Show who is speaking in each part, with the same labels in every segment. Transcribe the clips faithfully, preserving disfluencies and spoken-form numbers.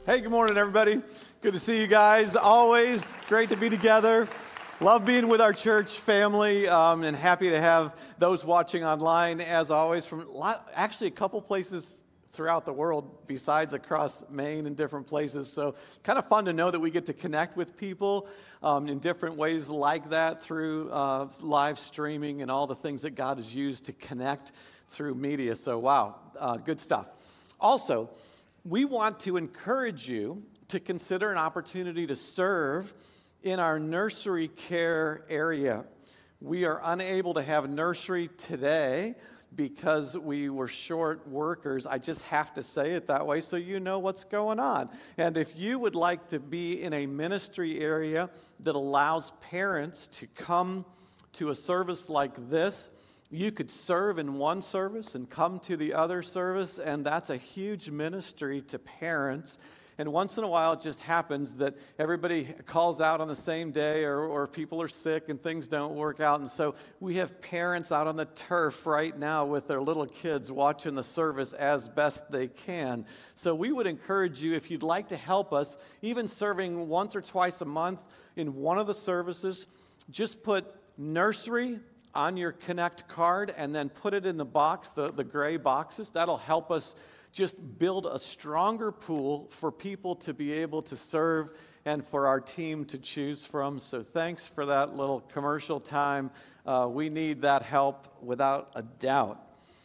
Speaker 1: Hey, good morning, everybody. Good to see you guys. Always great to be together. Love being with our church family, um, and happy to have those watching online, as always, from a lot, actually a couple places throughout the world besides across Maine and different places. So kind of fun to know that we get to connect with people um, in different ways like that through uh, live streaming and all the things that God has used to connect through media. So wow, uh, good stuff. Also, we want to encourage you to consider an opportunity to serve in our nursery care area. We are unable to have nursery today because we were short workers. I just have to say it that way so you know what's going on. And if you would like to be in a ministry area that allows parents to come to a service like this, you could serve in one service and come to the other service, and that's a huge ministry to parents. And once in a while, it just happens that everybody calls out on the same day, or, or people are sick and things don't work out. And so we have parents out on the turf right now with their little kids watching the service as best they can. So we would encourage you, if you'd like to help us, even serving once or twice a month in one of the services, just put nursery on your Connect card and then put it in the box, the, the gray boxes. That'll help us just build a stronger pool for people to be able to serve and for our team to choose from. So thanks for that little commercial time. Uh, we need that help without a doubt.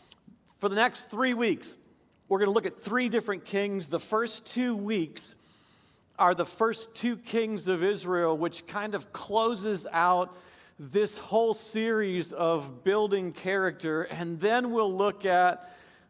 Speaker 1: For the next three weeks, we're going to look at three different kings. The first two weeks are the first two kings of Israel, which kind of closes out this whole series of building character. And then we'll look at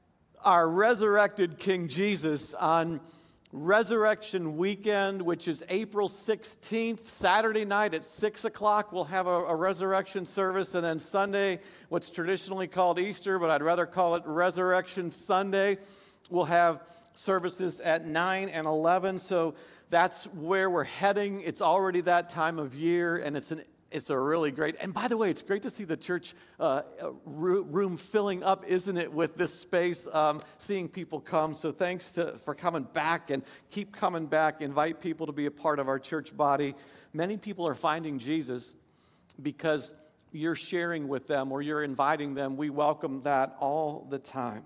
Speaker 1: our resurrected King Jesus on Resurrection Weekend, which is April sixteenth, Saturday night at six o'clock. We'll have a, a resurrection service, and then Sunday, what's traditionally called Easter, but I'd rather call it Resurrection Sunday, we'll have services at nine and eleven. So that's where we're heading. It's already that time of year, and it's an It's a really great, and by the way, it's great to see the church uh, room filling up, isn't it, with this space, um, seeing people come. So thanks to, for coming back, and keep coming back. Invite people to be a part of our church body. Many people are finding Jesus because you're sharing with them or you're inviting them. We welcome that all the time.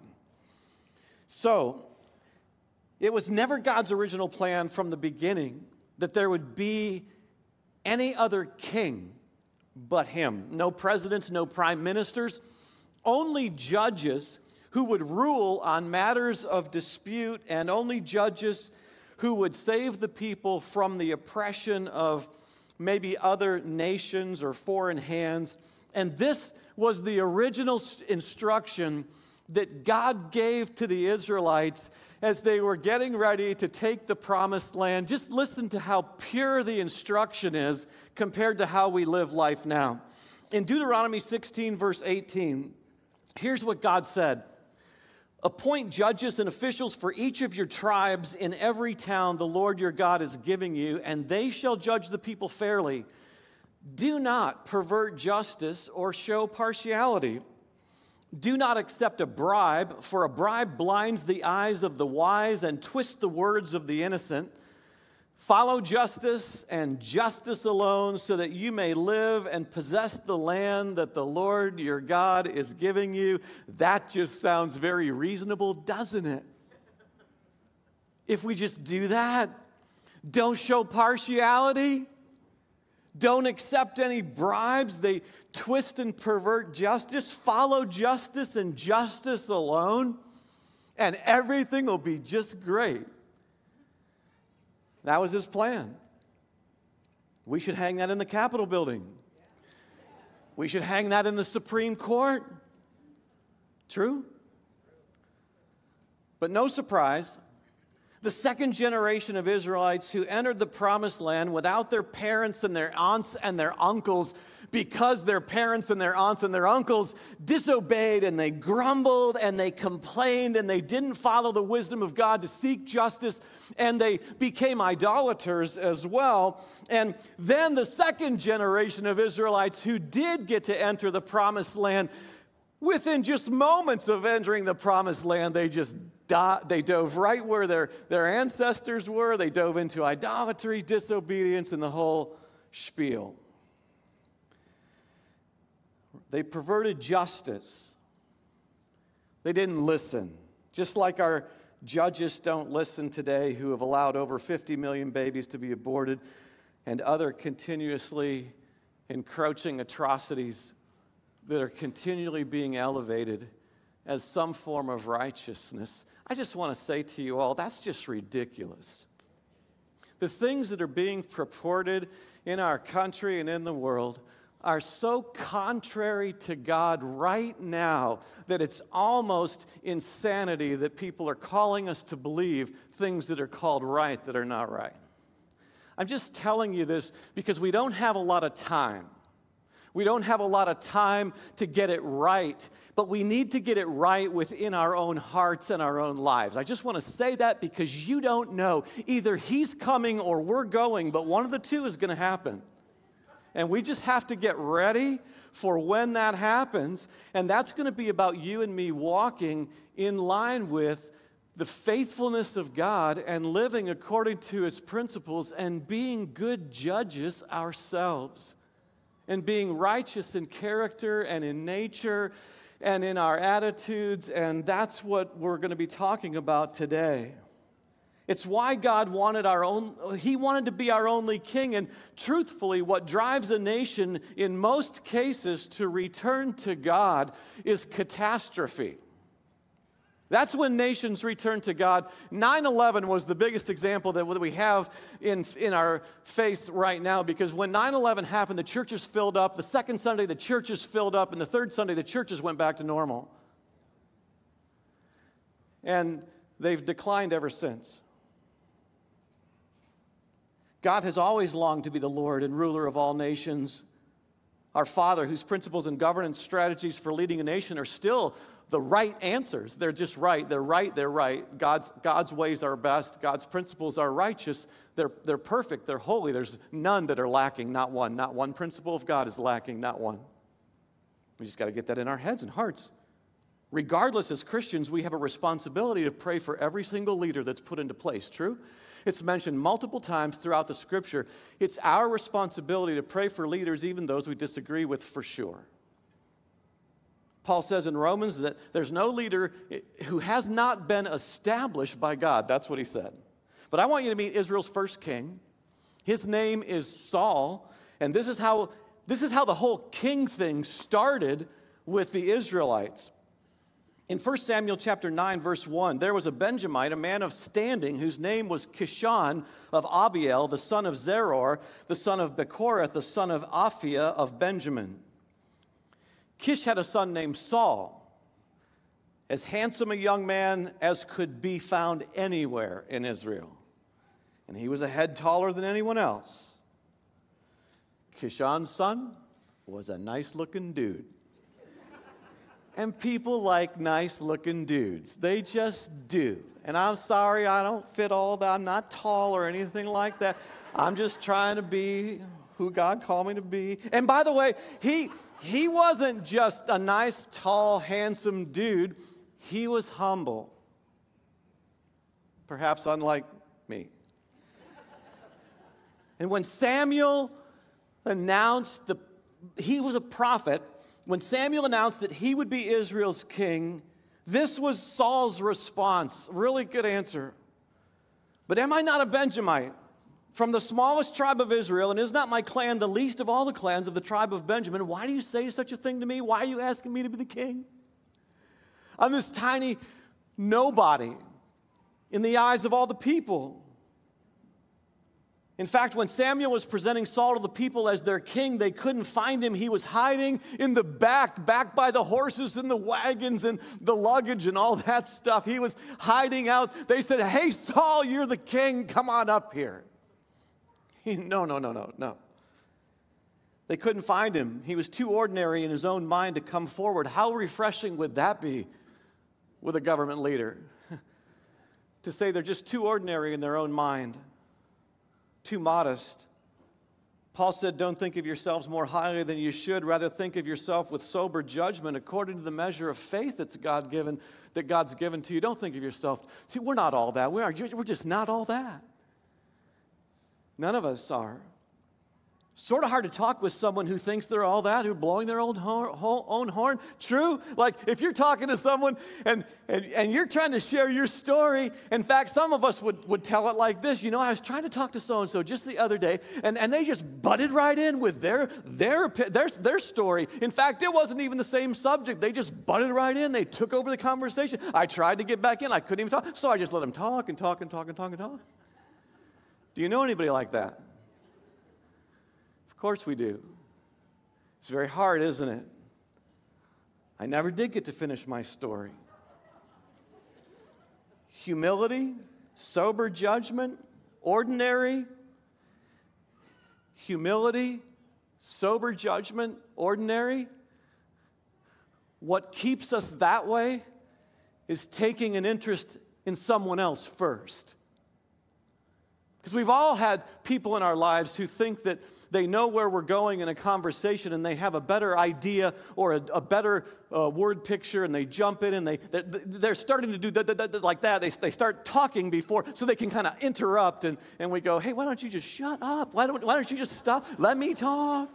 Speaker 1: So it was never God's original plan from the beginning that there would be any other king but him. No presidents, no prime ministers, only judges who would rule on matters of dispute, and only judges who would save the people from the oppression of maybe other nations or foreign hands. And this was the original instruction that God gave to the Israelites as they were getting ready to take the promised land. Just listen to how pure the instruction is compared to how we live life now. In Deuteronomy sixteen, verse eighteen, here's what God said. Appoint judges and officials for each of your tribes in every town the Lord your God is giving you, and they shall judge the people fairly. Do not pervert justice or show partiality. Do not accept a bribe, for a bribe blinds the eyes of the wise and twists the words of the innocent. Follow justice and justice alone, so that you may live and possess the land that the Lord your God is giving you. That just sounds very reasonable, doesn't it? If we just do that, don't show partiality, don't accept any bribes, they twist and pervert justice, follow justice and justice alone, and everything will be just great. That was his plan. We should hang that in the Capitol building. We should hang that in the Supreme Court. True? But no surprise, the second generation of Israelites who entered the promised land without their parents and their aunts and their uncles, because their parents and their aunts and their uncles disobeyed and they grumbled and they complained and they didn't follow the wisdom of God to seek justice, and they became idolaters as well. And then the second generation of Israelites who did get to enter the promised land, within just moments of entering the promised land, they just do- they dove right where their, their ancestors were. They dove into idolatry, disobedience, and the whole spiel. They perverted justice. They didn't listen. Just like our judges don't listen today, who have allowed over fifty million babies to be aborted and other continuously encroaching atrocities that are continually being elevated as some form of righteousness. I just want to say to you all, that's just ridiculous. The things that are being purported in our country and in the world are so contrary to God right now that it's almost insanity that people are calling us to believe things that are called right that are not right. I'm just telling you this because we don't have a lot of time. We don't have a lot of time to get it right, but we need to get it right within our own hearts and our own lives. I just want to say that because you don't know. Either he's coming or we're going, but one of the two is going to happen. And we just have to get ready for when that happens, and that's going to be about you and me walking in line with the faithfulness of God and living according to his principles and being good judges ourselves. And being righteous in character and in nature and in our attitudes, and that's what we're going to be talking about today. It's why God wanted our own, he wanted to be our only king, and truthfully, what drives a nation in most cases to return to God is catastrophe. That's when nations return to God. nine eleven was the biggest example that we have in, in our face right now, because when nine eleven happened, the churches filled up. The second Sunday, the churches filled up. And the third Sunday, the churches went back to normal. And they've declined ever since. God has always longed to be the Lord and ruler of all nations. Our Father, whose principles and governance strategies for leading a nation are still the right answers. They're just right. They're right. They're right. God's, God's ways are best. God's principles are righteous. They're, they're perfect. They're holy. There's none that are lacking, not one. Not one principle of God is lacking, not one. We just got to get that in our heads and hearts. Regardless, as Christians, we have a responsibility to pray for every single leader that's put into place. True? It's mentioned multiple times throughout the Scripture. It's our responsibility to pray for leaders, even those we disagree with, for sure. Paul says in Romans that there's no leader who has not been established by God. That's what he said. But I want you to meet Israel's first king. His name is Saul, and this is how this is how the whole king thing started with the Israelites. In First Samuel chapter nine, verse one, there was a Benjamite, a man of standing, whose name was Kishon of Abiel, the son of Zeror, the son of Bechorath, the son of Aphiah of Benjamin. Kish had a son named Saul, as handsome a young man as could be found anywhere in Israel. And he was a head taller than anyone else. Kishon's son was a nice-looking dude. And people like nice-looking dudes. They just do. And I'm sorry, I don't fit all that. I'm not tall or anything like that. I'm just trying to be who God called me to be. And by the way, he, he wasn't just a nice, tall, handsome dude. He was humble. Perhaps unlike me. And when Samuel announced, the, he was a prophet, when Samuel announced that he would be Israel's king, this was Saul's response. Really good answer. But am I not a Benjamite? From the smallest tribe of Israel, and is not my clan the least of all the clans of the tribe of Benjamin? Why do you say such a thing to me? Why are you asking me to be the king? I'm this tiny nobody in the eyes of all the people. In fact, when Samuel was presenting Saul to the people as their king, they couldn't find him. He was hiding in the back, back by the horses and the wagons and the luggage and all that stuff. He was hiding out. They said, "Hey, Saul, you're the king. Come on up here." He, no, no, no, no, no. They couldn't find him. He was too ordinary in his own mind to come forward. How refreshing would that be with a government leader? To say they're just too ordinary in their own mind. Too modest. Paul said, don't think of yourselves more highly than you should. Rather, think of yourself with sober judgment according to the measure of faith that's God given, that God's given to you. Don't think of yourself. See, we're not all that. We are, we're just not all that. None of us are. Sort of hard to talk with someone who thinks they're all that, who's blowing their own horn, own horn. True? Like if you're talking to someone and, and, and you're trying to share your story, in fact, some of us would, would tell it like this. You know, I was trying to talk to so-and-so just the other day, and, and they just butted right in with their, their, their, their story. In fact, it wasn't even the same subject. They just butted right in. They took over the conversation. I tried to get back in. I couldn't even talk, so I just let them talk and talk and talk and talk and talk. Do you know anybody like that? Of course we do. It's very hard, isn't it? I never did get to finish my story. Humility, sober judgment, ordinary. Humility, sober judgment, ordinary. What keeps us that way is taking an interest in someone else first. Because we've all had people in our lives who think that they know where we're going in a conversation and they have a better idea or a, a better uh, word picture, and they jump in and they, they're, they're starting to do da, da, da, da, like that. They, they start talking before so they can kind of interrupt, and, and we go, hey, why don't you just shut up? Why don't, why don't you just stop? Let me talk.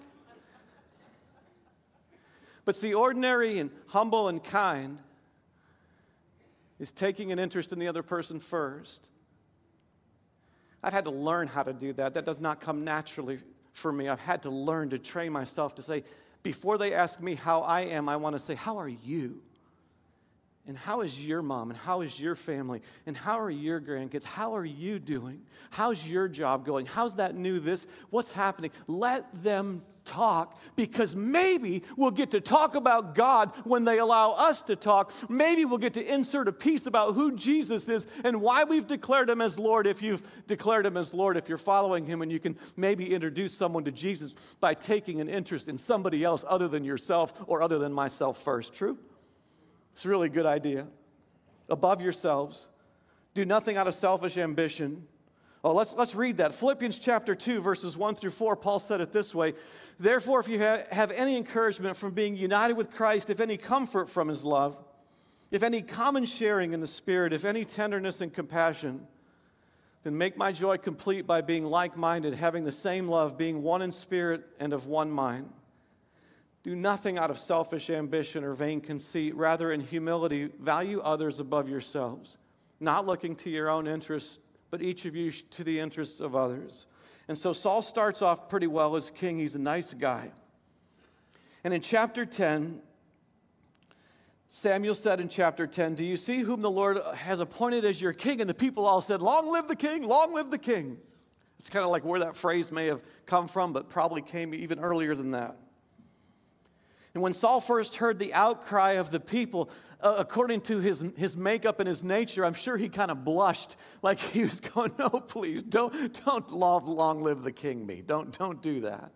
Speaker 1: But see, ordinary and humble and kind is taking an interest in the other person first. I've had to learn how to do that. That does not come naturally for me. I've had to learn to train myself to say, before they ask me how I am, I want to say, how are you? And how is your mom? And how is your family? And how are your grandkids? How are you doing? How's your job going? How's that new this? What's happening? Let them talk, because maybe we'll get to talk about God when they allow us to talk. Maybe we'll get to insert a piece about who Jesus is and why we've declared him as Lord. If you've declared him as Lord, if you're following him, and you can maybe introduce someone to Jesus by taking an interest in somebody else other than yourself or other than myself first. True? It's a really good idea. Above yourselves. Do nothing out of selfish ambition. Oh, let's, let's read that. Philippians chapter two, verses one through four, Paul said it this way. Therefore, if you ha- have any encouragement from being united with Christ, if any comfort from his love, if any common sharing in the Spirit, if any tenderness and compassion, then make my joy complete by being like-minded, having the same love, being one in spirit and of one mind. Do nothing out of selfish ambition or vain conceit. Rather, in humility, value others above yourselves, not looking to your own interests, but each of you to the interests of others. And so Saul starts off pretty well as king. He's a nice guy. And in chapter ten, Samuel said in chapter ten, do you see whom the Lord has appointed as your king? And the people all said, long live the king, long live the king. It's kind of like where that phrase may have come from, but probably came even earlier than that. And when Saul first heard the outcry of the people, uh, according to his, his makeup and his nature, I'm sure he kind of blushed, like he was going, no, please, don't, don't long, long live the king me. Don't, don't do that.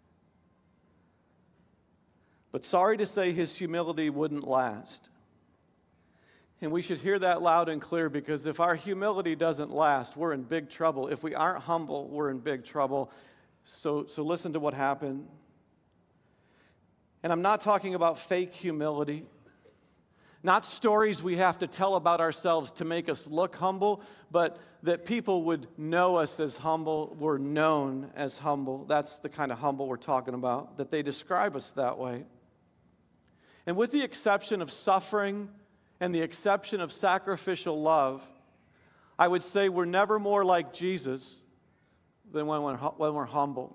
Speaker 1: But sorry to say, his humility wouldn't last. And we should hear that loud and clear, because if our humility doesn't last, we're in big trouble. If we aren't humble, we're in big trouble. So, so listen to what happened. And I'm not talking about fake humility, not stories we have to tell about ourselves to make us look humble, but that people would know us as humble, we're known as humble. That's the kind of humble we're talking about, that they describe us that way. And with the exception of suffering and the exception of sacrificial love, I would say we're never more like Jesus than when we're, when we're humble.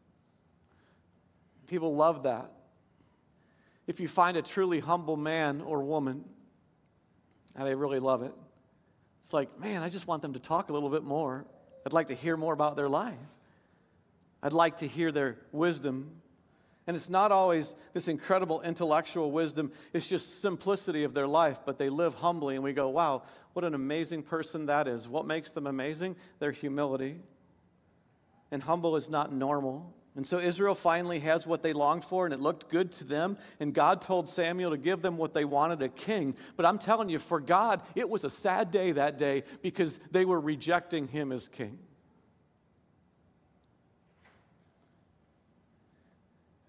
Speaker 1: People love that. If you find a truly humble man or woman, and they really love it, it's like, man, I just want them to talk a little bit more. I'd like to hear more about their life. I'd like to hear their wisdom. And it's not always this incredible intellectual wisdom. It's just simplicity of their life, but they live humbly, and we go, wow, what an amazing person that is. What makes them amazing? Their humility. And humble is not normal. And so Israel finally has what they longed for, and it looked good to them. And God told Samuel to give them what they wanted, a king. But I'm telling you, for God, it was a sad day that day, because they were rejecting him as king.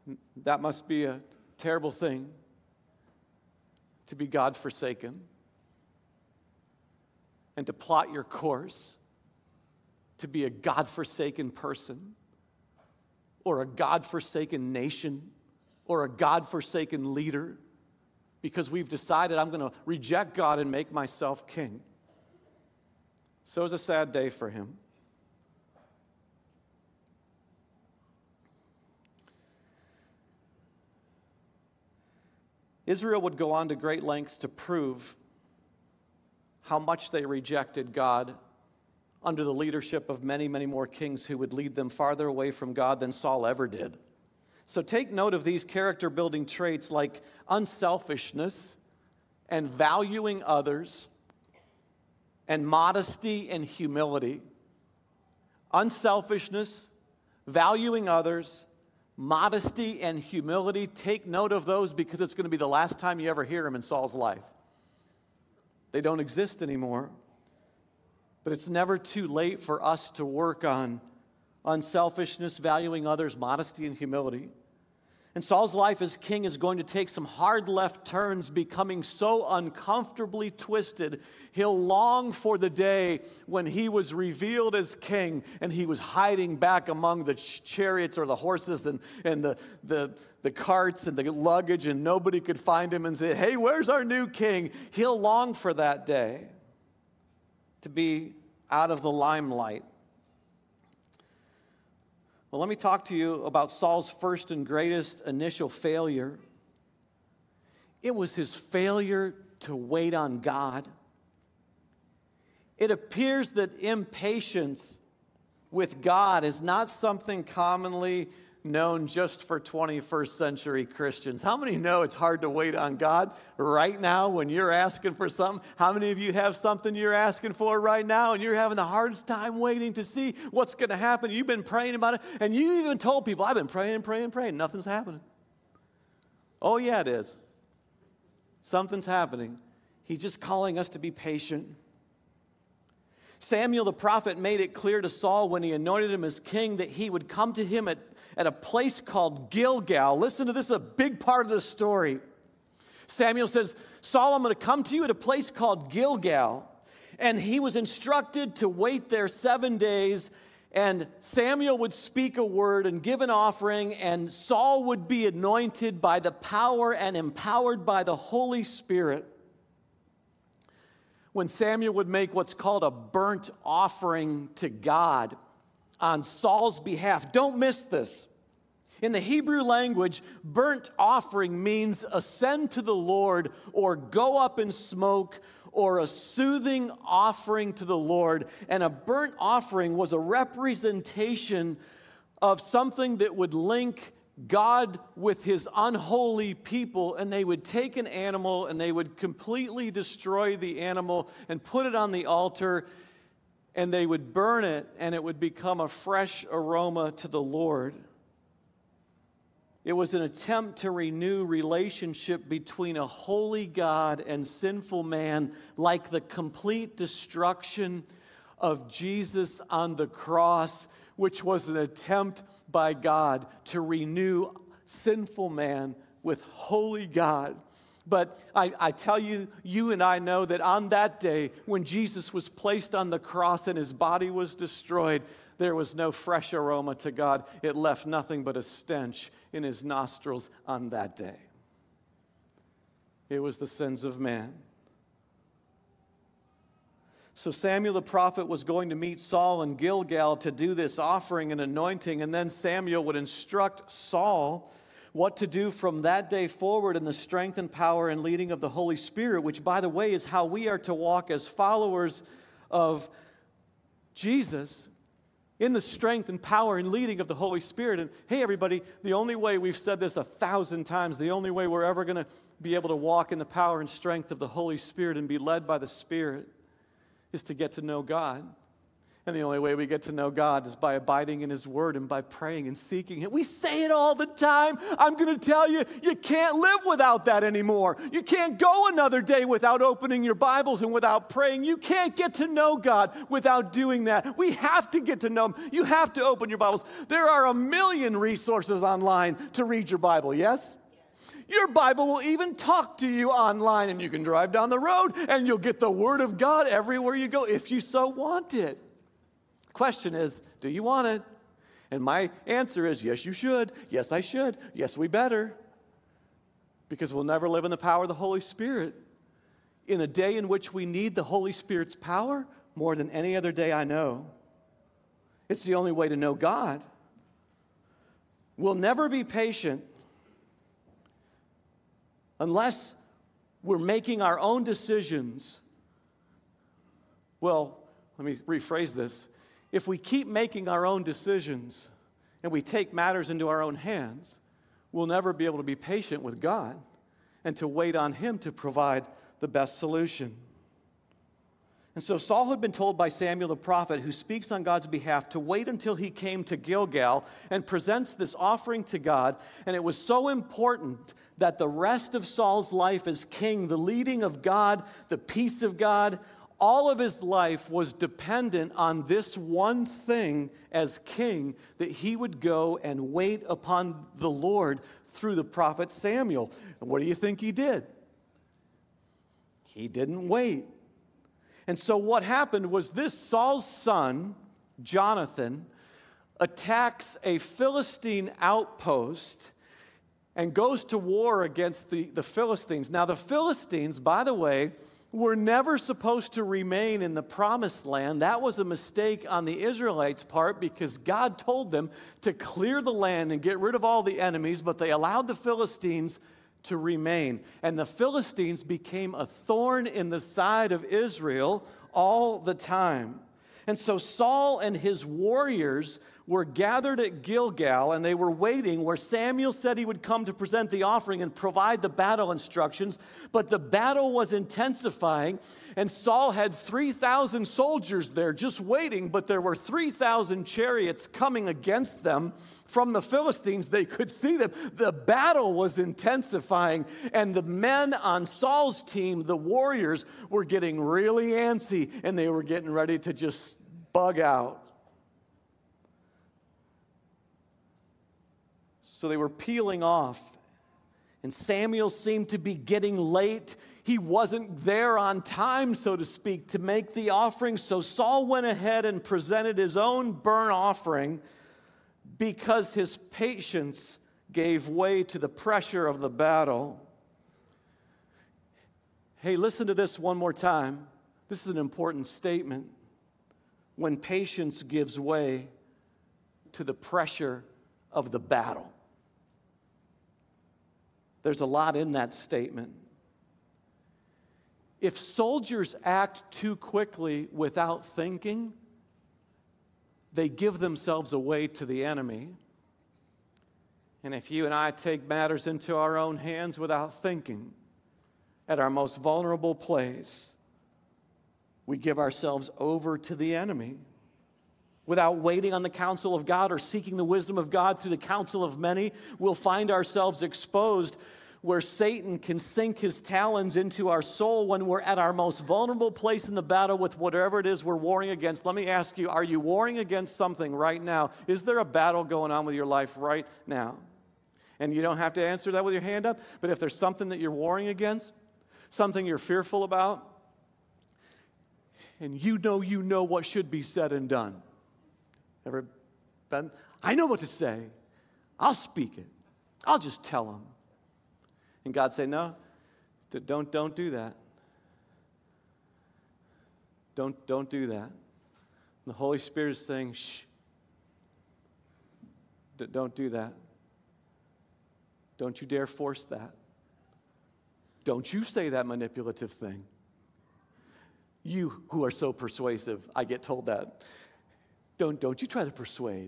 Speaker 1: That must be a terrible thing, to be God-forsaken and to plot your course to be a God-forsaken person or a God-forsaken nation or a God-forsaken leader because we've decided I'm going to reject God and make myself king. So it was a sad day for him. Israel would go on to great lengths to prove how much they rejected God under the leadership of many, many more kings who would lead them farther away from God than Saul ever did. So take note of these character-building traits like unselfishness and valuing others and modesty and humility. Unselfishness, valuing others, modesty and humility. Take note of those because it's going to be the last time you ever hear them in Saul's life. They don't exist anymore. But it's never too late for us to work on unselfishness, valuing others, modesty, and humility. And Saul's life as king is going to take some hard left turns, becoming so uncomfortably twisted, he'll long for the day when he was revealed as king and he was hiding back among the chariots or the horses and, and the, the, the carts and the luggage, and nobody could find him and say, hey, where's our new king? He'll long for that day to be out of the limelight. Well, let me talk to you about Saul's first and greatest initial failure. It was his failure to wait on God. It appears that impatience with God is not something commonly known just for twenty-first century Christians. How many know it's hard to wait on God right now when you're asking for something? How many of you have something you're asking for right now and you're having the hardest time waiting to see what's going to happen? You've been praying about it, and you even told people, I've been praying, praying, praying. Nothing's happening. Oh, yeah, it is. Something's happening. He's just calling us to be patient. Samuel the prophet made it clear to Saul when he anointed him as king that he would come to him at, at a place called Gilgal. Listen to this, a big part of the story. Samuel says, Saul, I'm going to come to you at a place called Gilgal. And he was instructed to wait there seven days. And Samuel would speak a word and give an offering. And Saul would be anointed by the power and empowered by the Holy Spirit. When Samuel would make what's called a burnt offering to God on Saul's behalf. Don't miss this. In the Hebrew language, burnt offering means ascend to the Lord or go up in smoke or a soothing offering to the Lord. And a burnt offering was a representation of something that would link God with his unholy people, and they would take an animal and they would completely destroy the animal and put it on the altar, and they would burn it, and it would become a fresh aroma to the Lord. It was an attempt to renew relationship between a holy God and sinful man, like the complete destruction of Jesus on the cross, which was an attempt by God to renew sinful man with holy God. But I, I tell you, you and I know that on that day, when Jesus was placed on the cross and his body was destroyed, there was no fresh aroma to God. It left nothing but a stench in his nostrils on that day. It was the sins of man. So Samuel the prophet was going to meet Saul in Gilgal to do this offering and anointing, and then Samuel would instruct Saul what to do from that day forward in the strength and power and leading of the Holy Spirit, which, by the way, is how we are to walk as followers of Jesus, in the strength and power and leading of the Holy Spirit. And hey, everybody, the only way, we've said this a thousand times, the only way we're ever going to be able to walk in the power and strength of the Holy Spirit and be led by the Spirit is to get to know God And the only way we get to know God is by abiding in His Word and by praying and seeking Him. We say it all the time. I'm going to tell you, you can't live without that anymore. You can't go another day without opening your Bibles and without praying. You can't get to know God without doing that. We have to get to know Him. You have to open your Bibles. There are a million resources online to read your Bible, yes? Your Bible will even talk to you online, and you can drive down the road and you'll get the Word of God everywhere you go if you so want it. Question is, do you want it? And my answer is, yes, you should. Yes, I should. Yes, we better. Because we'll never live in the power of the Holy Spirit. In a day in which we need the Holy Spirit's power more than any other day I know. It's the only way to know God. We'll never be patient unless we're making our own decisions. Well, let me rephrase this. If we keep making our own decisions and we take matters into our own hands, we'll never be able to be patient with God and to wait on Him to provide the best solution. And so Saul had been told by Samuel the prophet, who speaks on God's behalf, to wait until he came to Gilgal and presents this offering to God. And it was so important that the rest of Saul's life as king, the leading of God, the peace of God, all of his life was dependent on this one thing as king, that he would go and wait upon the Lord through the prophet Samuel. And what do you think he did? He didn't wait. And so what happened was this: Saul's son, Jonathan, attacks a Philistine outpost and goes to war against the, the Philistines. Now, the Philistines, by the way, were never supposed to remain in the promised land. That was a mistake on the Israelites' part, because God told them to clear the land and get rid of all the enemies, but they allowed the Philistines to remain. And the Philistines became a thorn in the side of Israel all the time. And so Saul and his warriors were gathered at Gilgal, and they were waiting where Samuel said he would come to present the offering and provide the battle instructions. But the battle was intensifying, and Saul had three thousand soldiers there just waiting, but there were three thousand chariots coming against them from the Philistines. They could see them. The battle was intensifying, and the men on Saul's team, the warriors, were getting really antsy, and they were getting ready to just bug out. So they were peeling off, and Samuel seemed to be getting late. He wasn't there on time, so to speak, to make the offering. So Saul went ahead and presented his own burnt offering because his patience gave way to the pressure of the battle. Hey, listen to this one more time. This is an important statement. When patience gives way to the pressure of the battle. There's a lot in that statement. If soldiers act too quickly without thinking, they give themselves away to the enemy. And if you and I take matters into our own hands without thinking, at our most vulnerable place, we give ourselves over to the enemy. Without waiting on the counsel of God or seeking the wisdom of God through the counsel of many, we'll find ourselves exposed where Satan can sink his talons into our soul when we're at our most vulnerable place in the battle with whatever it is we're warring against. Let me ask you, are you warring against something right now? Is there a battle going on with your life right now? And you don't have to answer that with your hand up, but if there's something that you're warring against, something you're fearful about, and you know you know what should be said and done. Ever been? I know what to say. I'll speak it. I'll just tell them. And God say, no, don't, don't do that. Don't, don't do that. And the Holy Spirit is saying, shh. D- don't do that. Don't you dare force that. Don't you say that manipulative thing. You who are so persuasive, I get told that. Don't, don't you try to persuade.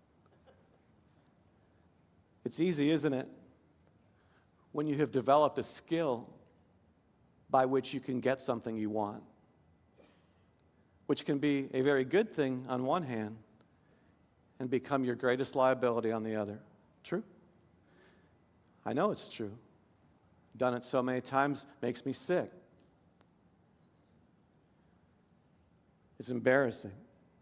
Speaker 1: It's easy, isn't it? When you have developed a skill by which you can get something you want. which can be a very good thing on one hand and become your greatest liability on the other. True? I know it's true. Done it so many times, makes me sick. It's embarrassing.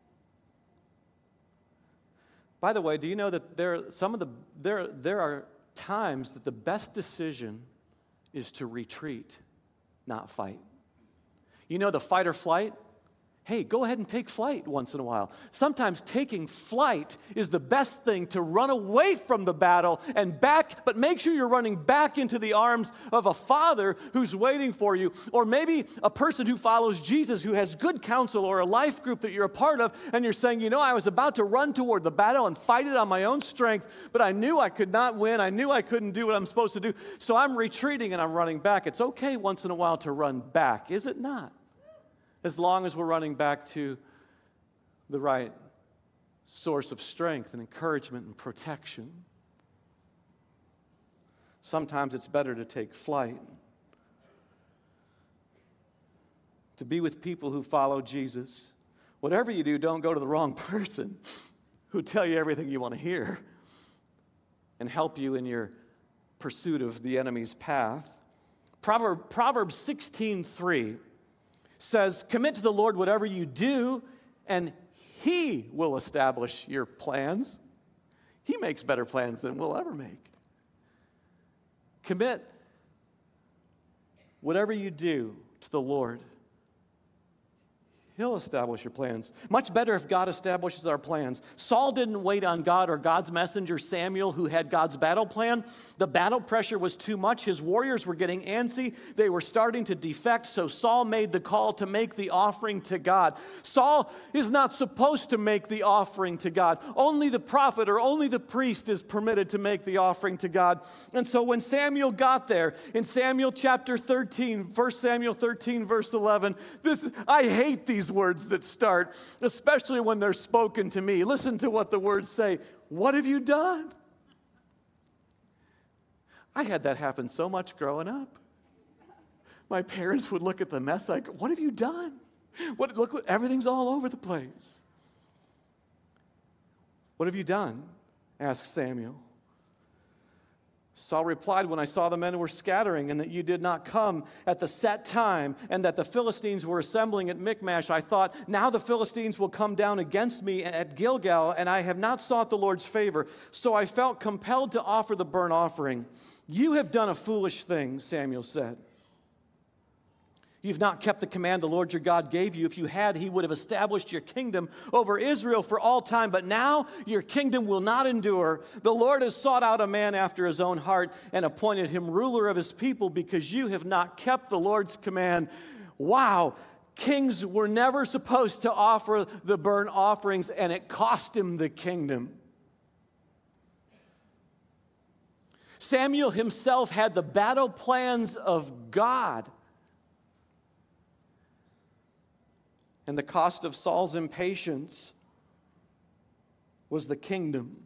Speaker 1: By the way, do you know that there some of the there there are times that the best decision is to retreat, not fight. You know the fight or flight? Hey, go ahead and take flight once in a while. Sometimes taking flight is the best thing to run away from the battle and back, but make sure you're running back into the arms of a father who's waiting for you, or maybe a person who follows Jesus who has good counsel, or a life group that you're a part of, and you're saying, you know, I was about to run toward the battle and fight it on my own strength, but I knew I could not win. I knew I couldn't do what I'm supposed to do, so I'm retreating and I'm running back. It's okay once in a while to run back, is it not? As long as we're running back to the right source of strength and encouragement and protection. Sometimes it's better to take flight. To be with people who follow Jesus. Whatever you do, don't go to the wrong person who tell you everything you want to hear and help you in your pursuit of the enemy's path. Proverb, Proverbs sixteen three says, commit to the Lord whatever you do, and He will establish your plans. He makes better plans than we'll ever make. Commit whatever you do to the Lord. He'll establish your plans. Much better if God establishes our plans. Saul didn't wait on God or God's messenger, Samuel, who had God's battle plan. The battle pressure was too much. His warriors were getting antsy. They were starting to defect, so Saul made the call to make the offering to God. Saul is not supposed to make the offering to God. Only the prophet or only the priest is permitted to make the offering to God. And so when Samuel got there, in Samuel chapter thirteen, First Samuel thirteen, verse eleven, this I hate these words that start, especially when they're spoken to me. Listen to what the words say. What have you done? I had that happen so much growing up. My parents would look at the mess like, what have you done? What, look, everything's all over the place. What have you done? Asked Samuel. Saul replied, when I saw the men were scattering and that you did not come at the set time and that the Philistines were assembling at Michmash, I thought, now the Philistines will come down against me at Gilgal, and I have not sought the Lord's favor. So I felt compelled to offer the burnt offering. You have done a foolish thing, Samuel said. You've not kept the command the Lord your God gave you. If you had, He would have established your kingdom over Israel for all time. But now your kingdom will not endure. The Lord has sought out a man after His own heart and appointed him ruler of His people because you have not kept the Lord's command. Wow. Kings were never supposed to offer the burnt offerings, and it cost him the kingdom. Samuel himself had the battle plans of God. And the cost of Saul's impatience was the kingdom.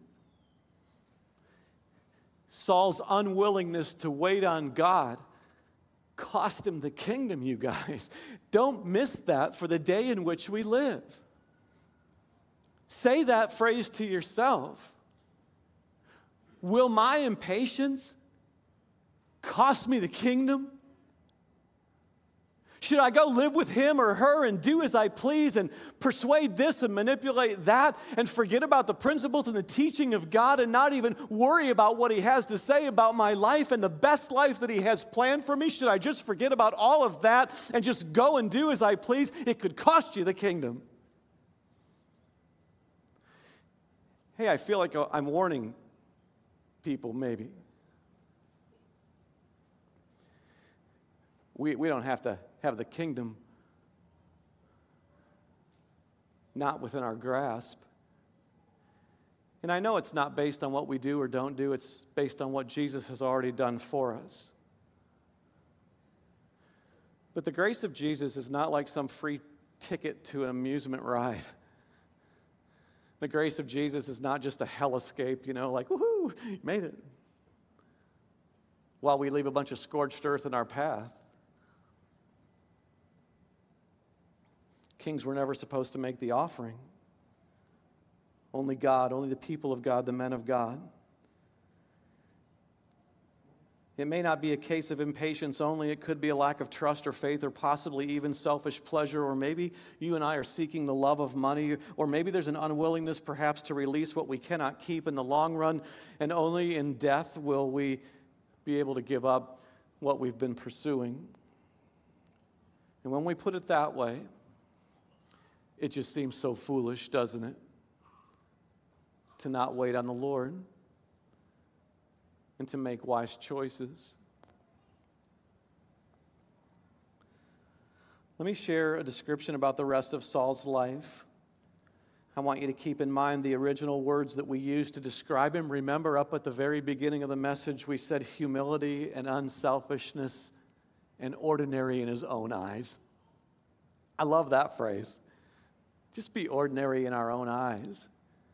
Speaker 1: Saul's unwillingness to wait on God cost him the kingdom, you guys. Don't miss that for the day in which we live. Say that phrase to yourself. Will my impatience cost me the kingdom? Should I go live with him or her and do as I please and persuade this and manipulate that and forget about the principles and the teaching of God and not even worry about what He has to say about my life and the best life that He has planned for me? Should I just forget about all of that and just go and do as I please? It could cost you the kingdom. Hey, I feel like I'm warning people maybe. We, we don't have to have the kingdom not within our grasp. And I know it's not based on what we do or don't do. It's based on what Jesus has already done for us. But the grace of Jesus is not like some free ticket to an amusement ride. The grace of Jesus is not just a hell escape, you know, like, woohoo, made it. While we leave a bunch of scorched earth in our path. Kings were never supposed to make the offering. Only God, only the people of God, the men of God. It may not be a case of impatience only. It could be a lack of trust or faith or possibly even selfish pleasure. Or maybe you and I are seeking the love of money. Or maybe there's an unwillingness perhaps to release what we cannot keep in the long run. And only in death will we be able to give up what we've been pursuing. And when we put it that way, it just seems so foolish, doesn't it? To not wait on the Lord and to make wise choices. Let me share a description about the rest of Saul's life. I want you to keep in mind the original words that we used to describe him. Remember, up at the very beginning of the message, we said humility and unselfishness and ordinary in his own eyes. I love that phrase. Just be ordinary in our own eyes.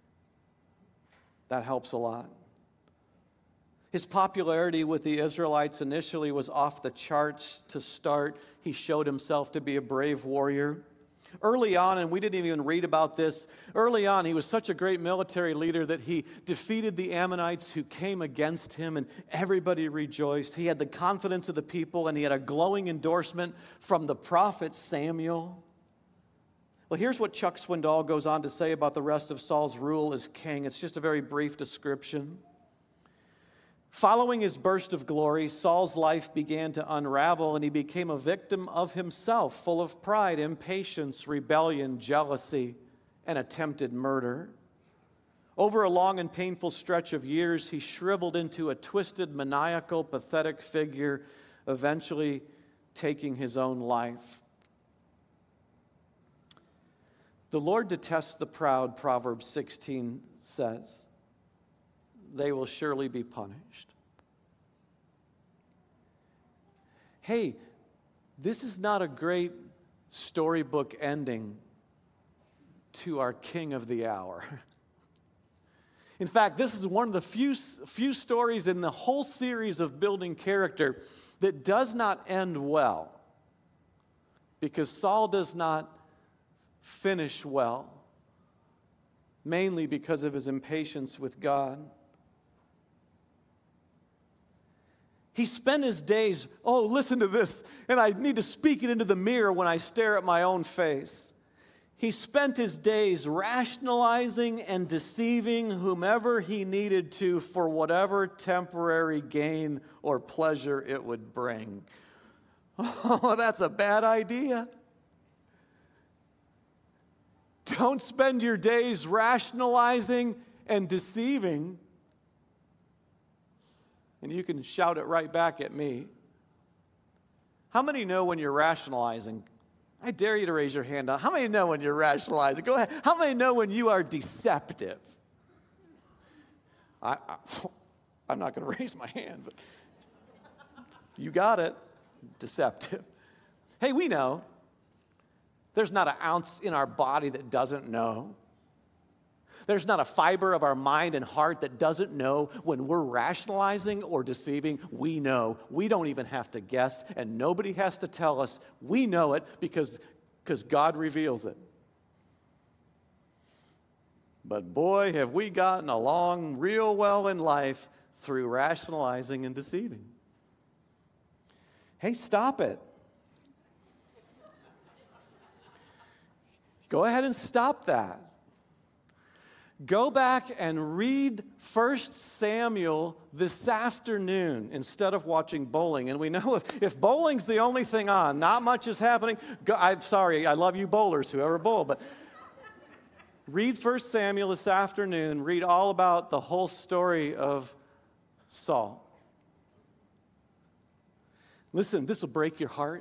Speaker 1: That helps a lot. His popularity with the Israelites initially was off the charts to start. He showed himself to be a brave warrior. Early on, and we didn't even read about this, early on he was such a great military leader that he defeated the Ammonites who came against him, and everybody rejoiced. He had the confidence of the people, and he had a glowing endorsement from the prophet Samuel. Well, here's what Chuck Swindoll goes on to say about the rest of Saul's rule as king. It's just a very brief description. Following his burst of glory, Saul's life began to unravel, and he became a victim of himself, full of pride, impatience, rebellion, jealousy, and attempted murder. Over a long and painful stretch of years, he shriveled into a twisted, maniacal, pathetic figure, eventually taking his own life. The Lord detests the proud, Proverbs sixteen says. They will surely be punished. Hey, this is not a great storybook ending to our king of the hour. In fact, this is one of the few, few stories in the whole series of building character that does not end well, because Saul does not finish well, mainly because of his impatience with God. He spent his days, oh, listen to this, and I need to speak it into the mirror when I stare at my own face. He spent his days rationalizing and deceiving whomever he needed to for whatever temporary gain or pleasure it would bring. Oh, that's a bad idea. Don't spend your days rationalizing and deceiving. And you can shout it right back at me. How many know when you're rationalizing? I dare you to raise your hand up. How many know when you're rationalizing? Go ahead. How many know when you are deceptive? I, I, I'm not going to raise my hand, but you got it. Deceptive. Hey, we know. There's not an ounce in our body that doesn't know. There's not a fiber of our mind and heart that doesn't know when we're rationalizing or deceiving. We know. We don't even have to guess, and nobody has to tell us. We know it because, because God reveals it. But boy, have we gotten along real well in life through rationalizing and deceiving. Hey, stop it. Go ahead and stop that. Go back and read First Samuel this afternoon instead of watching bowling. And we know if, if bowling's the only thing on, not much is happening. Go, I'm sorry, I love you bowlers, whoever bowl, but read First Samuel this afternoon. Read all about the whole story of Saul. Listen, this will break your heart.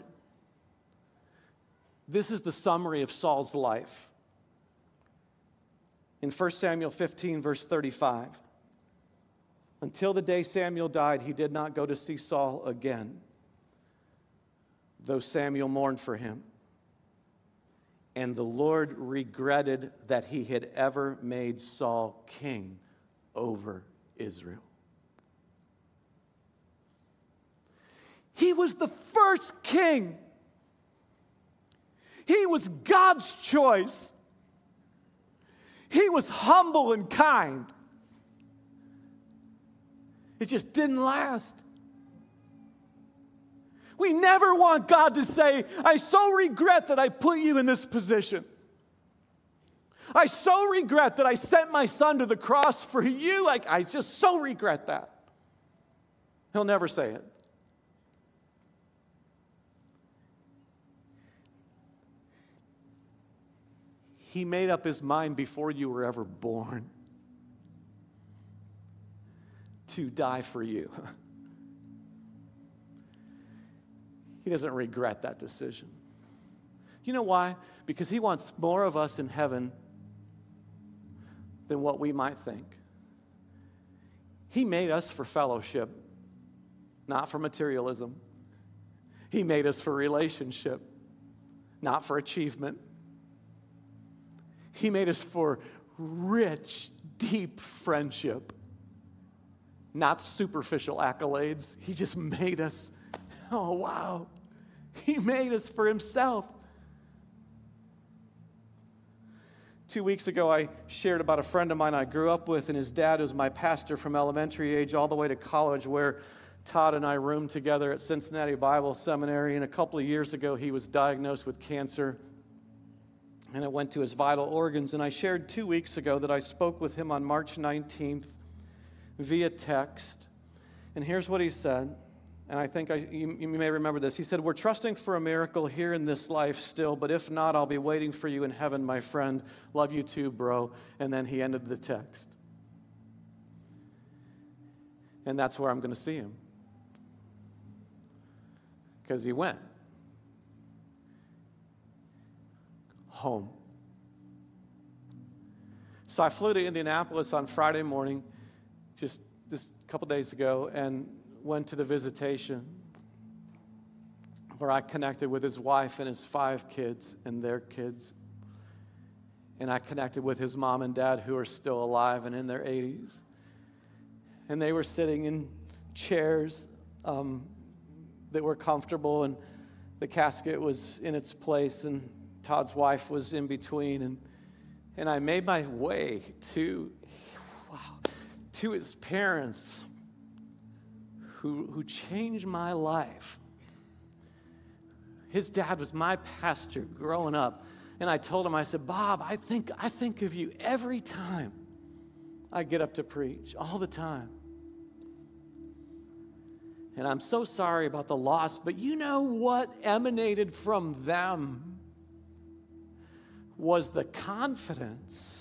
Speaker 1: This is the summary of Saul's life. In First Samuel fifteen, verse thirty-five, until the day Samuel died, he did not go to see Saul again, though Samuel mourned for him. And the Lord regretted that he had ever made Saul king over Israel. He was the first king. He was God's choice. He was humble and kind. It just didn't last. We never want God to say, I so regret that I put you in this position. I so regret that I sent my son to the cross for you. Like, I just so regret that. He'll never say it. He made up his mind before you were ever born to die for you. He doesn't regret that decision. You know why? Because he wants more of us in heaven than what we might think. He made us for fellowship, not for materialism. He made us for relationship, not for achievement. He made us for rich, deep friendship, not superficial accolades. He just made us, oh wow, he made us for himself. Two weeks ago, I shared about a friend of mine I grew up with, and his dad was my pastor from elementary age all the way to college, where Todd and I roomed together at Cincinnati Bible Seminary. And a couple of years ago, he was diagnosed with cancer, and it went to his vital organs. And I shared two weeks ago that I spoke with him on March nineteenth via text. And here's what he said. And I think I, you, you may remember this. He said, we're trusting for a miracle here in this life still, but if not, I'll be waiting for you in heaven, my friend. Love you too, bro. And then he ended the text. And that's where I'm going to see him. Because he went home. So I flew to Indianapolis on Friday morning, just this couple days ago, and went to the visitation where I connected with his wife and his five kids and their kids. And I connected with his mom and dad, who are still alive and in their eighties. And they were sitting in chairs um, that were comfortable, and the casket was in its place, and Todd's wife was in between. And, and I made my way to, wow, to his parents, Who, who changed my life. His dad was my pastor growing up. And I told him, I said, Bob, I think, I think of you every time I get up to preach, all the time. And I'm so sorry about the loss, but you know what emanated from them was the confidence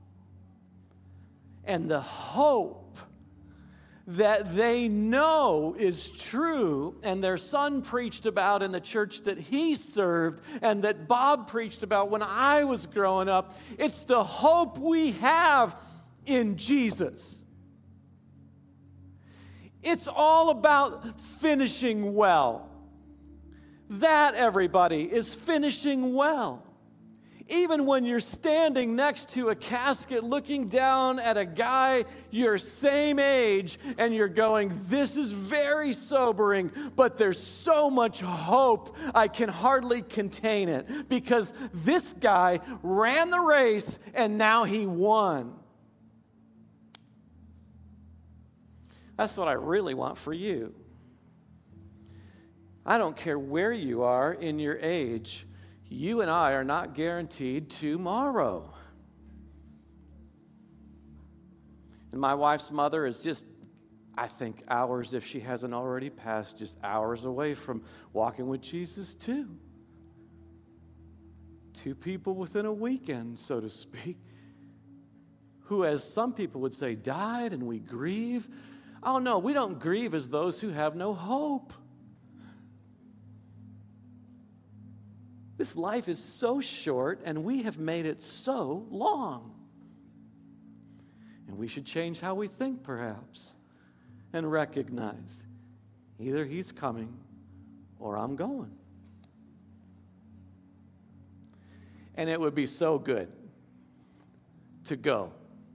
Speaker 1: and the hope that they know is true, and their son preached about in the church that he served, and that Bob preached about when I was growing up. It's the hope we have in Jesus. It's all about finishing well. That, everybody, is finishing well. Even when you're standing next to a casket looking down at a guy your same age and you're going, this is very sobering, but there's so much hope, I can hardly contain it, because this guy ran the race and now he won. That's what I really want for you. I don't care where you are in your age. You and I are not guaranteed tomorrow. And my wife's mother is just, I think, hours, if she hasn't already passed, just hours away from walking with Jesus too. Two people within a weekend, so to speak, who, as some people would say, died, and we grieve. Oh no, we don't grieve as those who have no hope. This life is so short, and we have made it so long. And we should change how we think, perhaps, and recognize either he's coming or I'm going. And it would be so good to go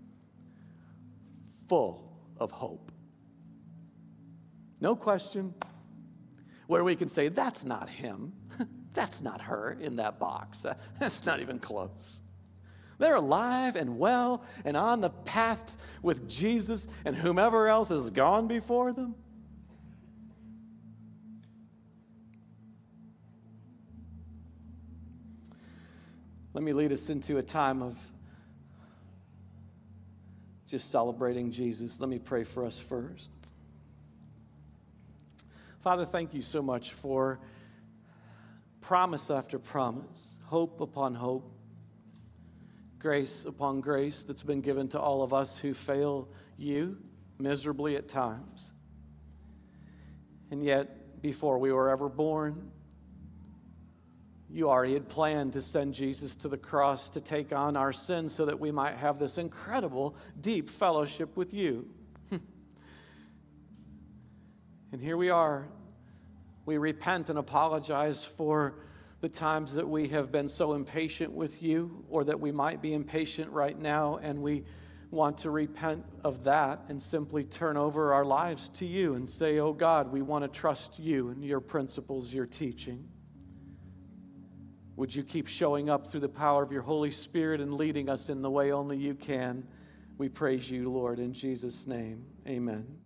Speaker 1: full of hope. No question. Where we can say, that's not him. That's not her in that box. That's not even close. They're alive and well and on the path with Jesus and whomever else has gone before them. Let me lead us into a time of just celebrating Jesus. Let me pray for us first. Father, thank you so much for promise after promise, hope upon hope, grace upon grace that's been given to all of us who fail you miserably at times. And yet, before we were ever born, you already had planned to send Jesus to the cross to take on our sins so that we might have this incredible, deep fellowship with you. And here we are. We repent and apologize for the times that we have been so impatient with you, or that we might be impatient right now, and we want to repent of that and simply turn over our lives to you and say, oh God, we want to trust you and your principles, your teaching. Would you keep showing up through the power of your Holy Spirit and leading us in the way only you can? We praise you, Lord, in Jesus' name. Amen.